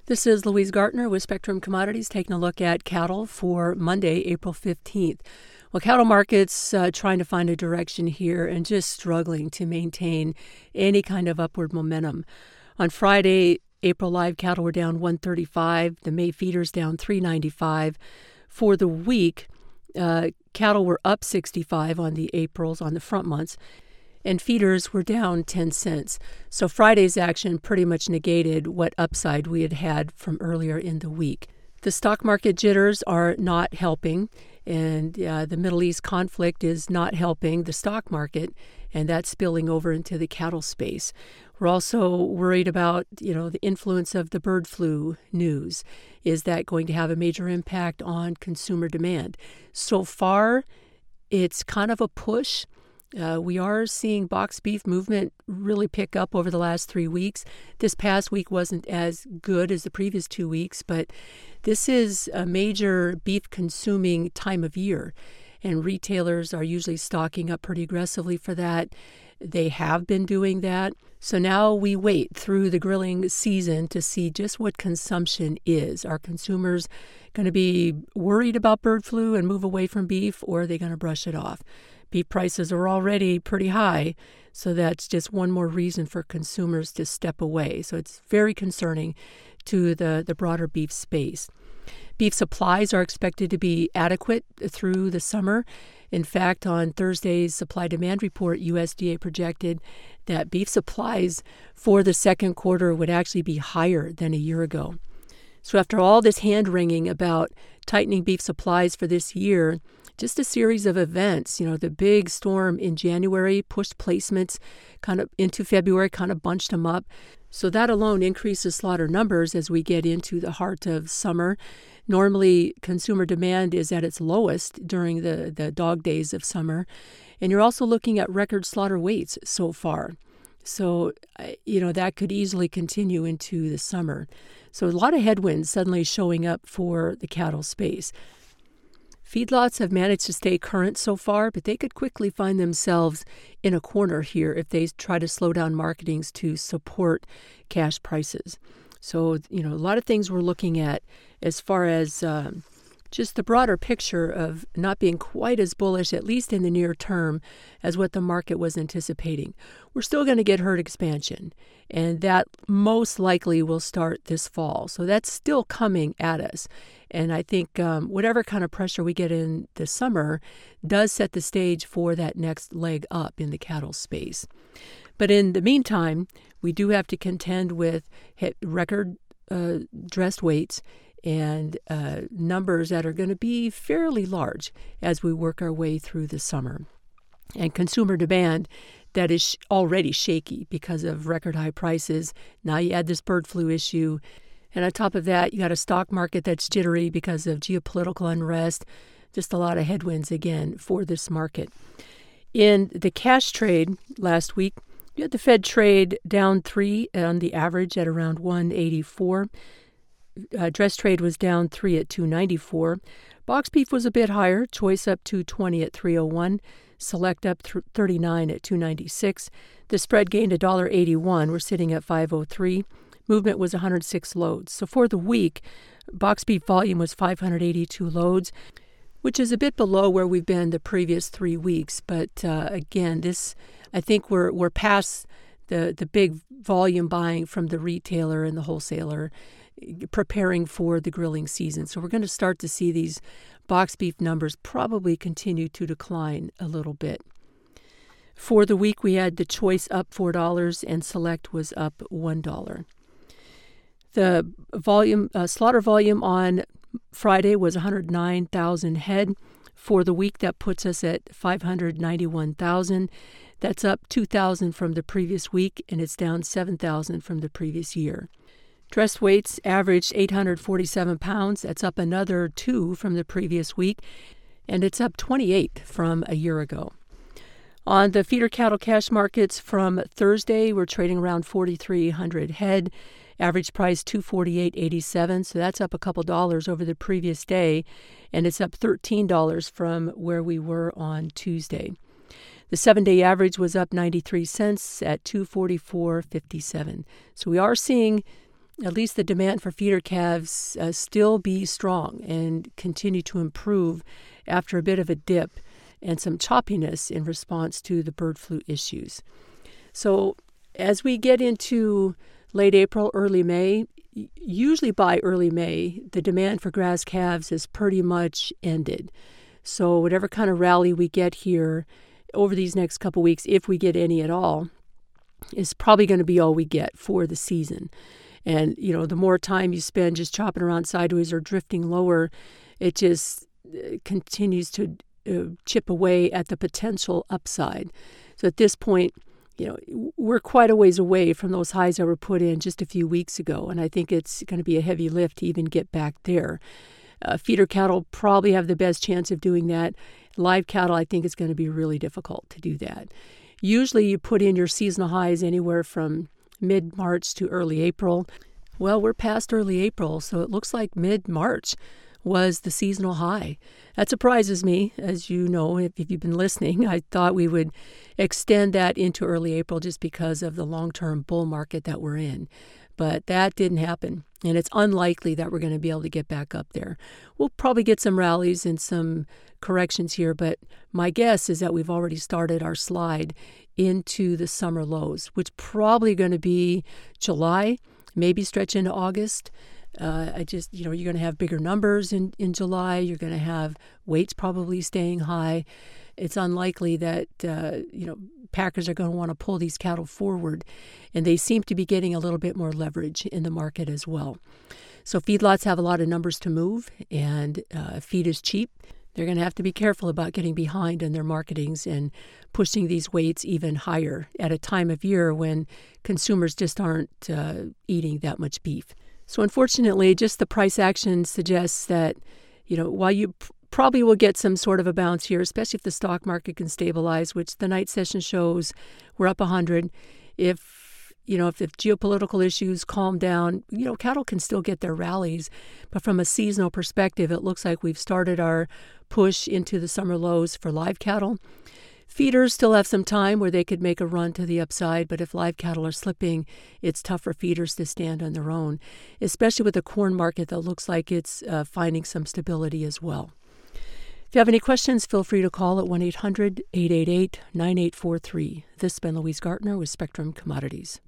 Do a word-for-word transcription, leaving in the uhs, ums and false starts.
This is Louise Gartner with Spectrum Commodities taking a look at cattle for Monday, April fifteenth. Well, cattle markets uh, trying to find a direction here and just struggling to maintain any kind of upward momentum. On Friday, April live cattle were down one thirty-five, the May feeders down three ninety-five. For the week, uh, cattle were up sixty-five on the Aprils, on the front months, and feeders were down ten cents. So Friday's action pretty much negated what upside we had had from earlier in the week. The stock market jitters are not helping, and uh, the Middle East conflict is not helping the stock market, and that's spilling over into the cattle space. We're also worried about, you know, the influence of the bird flu news. Is that going to have a major impact on consumer demand? So far, it's kind of a push. Uh, we are seeing box beef movement really pick up over the last three weeks. This past week wasn't as good as the previous two weeks, but this is a major beef consuming time of year, and retailers are usually stocking up pretty aggressively for that. They have been doing that. So now we wait through the grilling season to see just what consumption is. Are consumers going to be worried about bird flu and move away from beef, or are they going to brush it off? Beef prices are already pretty high, so that's just one more reason for consumers to step away. So it's very concerning to the, the broader beef space. Beef supplies are expected to be adequate through the summer. In fact, on Thursday's supply-demand report, U S D A projected that beef supplies for the second quarter would actually be higher than a year ago. So after all this hand-wringing about tightening beef supplies for this year, just a series of events, you know, the big storm in January pushed placements kind of into February, kind of bunched them up. So that alone increases slaughter numbers as we get into the heart of summer. Normally, consumer demand is at its lowest during the, the dog days of summer. And you're also looking at record slaughter weights so far. So, you know, that could easily continue into the summer. So a lot of headwinds suddenly showing up for the cattle space. Feedlots have managed to stay current so far, but they could quickly find themselves in a corner here if they try to slow down marketings to support cash prices. So, you know, a lot of things we're looking at as far as um, just the broader picture of not being quite as bullish, at least in the near term, as what the market was anticipating. We're still going to get herd expansion, and that most likely will start this fall. So that's still coming at us. And I think um, whatever kind of pressure we get in the summer does set the stage for that next leg up in the cattle space. But in the meantime, we do have to contend with record uh, dressed weights and uh, numbers that are going to be fairly large as we work our way through the summer. And consumer demand that is already shaky because of record high prices. Now you add this bird flu issue. And on top of that, you got a stock market that's jittery because of geopolitical unrest. Just a lot of headwinds again for this market. In the cash trade last week, you had the Fed trade down three on the average at around one eighty-four. Uh, dress trade was down three at two ninety-four. Box beef was a bit higher. Choice up two twenty at three oh one. Select up th- thirty-nine at two ninety-six. The spread gained one eighty-one. We're sitting at five oh three. Movement was one hundred six loads. So for the week, box beef volume was five hundred eighty-two loads, which is a bit below where we've been the previous three weeks. But uh, again, this I think we're we're past the the big volume buying from the retailer and the wholesaler, preparing for the grilling season. So we're going to start to see these box beef numbers probably continue to decline a little bit. For the week, we had the choice up four dollars and select was up one dollar. The volume, uh, slaughter volume on Friday was one hundred nine thousand head. For the week, that puts us at five hundred ninety-one thousand. That's up two thousand from the previous week, and it's down seven thousand from the previous year. Dressed weights averaged eight hundred forty-seven pounds. That's up another two from the previous week, and it's up twenty-eight from a year ago. On the feeder cattle cash markets from Thursday, we're trading around forty-three hundred head. Average price two forty-eight eighty-seven, so that's up a couple dollars over the previous day, and it's up thirteen dollars from where we were on Tuesday. The seven-day average was up ninety-three cents at two forty-four fifty-seven. So we are seeing at least the demand for feeder calves uh, still be strong and continue to improve after a bit of a dip and some choppiness in response to the bird flu issues. So as we get into late April, early May, usually by early May, the demand for grass calves is pretty much ended. So whatever kind of rally we get here over these next couple weeks, if we get any at all, is probably going to be all we get for the season. And, you know, the more time you spend just chopping around sideways or drifting lower, it just uh, continues to uh, chip away at the potential upside. So at this point, you know, we're quite a ways away from those highs that were put in just a few weeks ago. And I think it's going to be a heavy lift to even get back there. Uh, feeder cattle probably have the best chance of doing that. Live cattle, I think it's going to be really difficult to do that. Usually you put in your seasonal highs anywhere from mid-March to early April. Well, we're past early April, so it looks like mid-March was the seasonal high. That surprises me. As you know, if, if you've been listening, I thought we would extend that into early April just because of the long-term bull market that we're in. But that didn't happen, and it's unlikely that we're going to be able to get back up there. We'll probably get some rallies and some corrections here, but my guess is that we've already started our slide into the summer lows, which probably going to be July, maybe stretch into August. Uh, I just, you know, you're going to have bigger numbers in, in July. You're going to have weights probably staying high. It's unlikely that, uh, you know, packers are going to want to pull these cattle forward, and they seem to be getting a little bit more leverage in the market as well. So feedlots have a lot of numbers to move, and uh, feed is cheap. They're going to have to be careful about getting behind in their marketings and pushing these weights even higher at a time of year when consumers just aren't uh, eating that much beef. So unfortunately, just the price action suggests that, you know, while you pr- probably will get some sort of a bounce here, especially if the stock market can stabilize, which the night session shows we're up one hundred. If, you know, if the geopolitical issues calm down, you know, cattle can still get their rallies. But from a seasonal perspective, it looks like we've started our push into the summer lows for live cattle. Feeders still have some time where they could make a run to the upside, but if live cattle are slipping, it's tough for feeders to stand on their own, especially with a corn market that looks like it's uh, finding some stability as well. If you have any questions, feel free to call at one eight hundred, eight eight eight, nine eight four three. This has been Louise Gartner with Spectrum Commodities.